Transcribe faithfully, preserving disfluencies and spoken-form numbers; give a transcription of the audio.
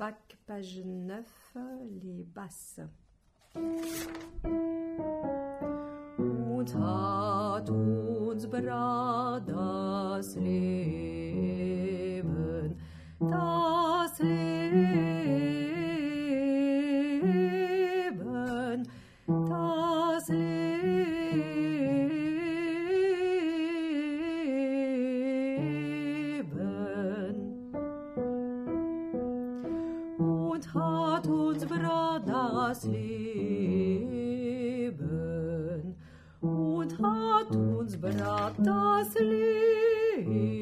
Bach, page neuf, les basses. Und hat uns Brat das Leben, das Leben, das Leben. Und hat uns Brat das Leben, und hat uns Brat das Leben.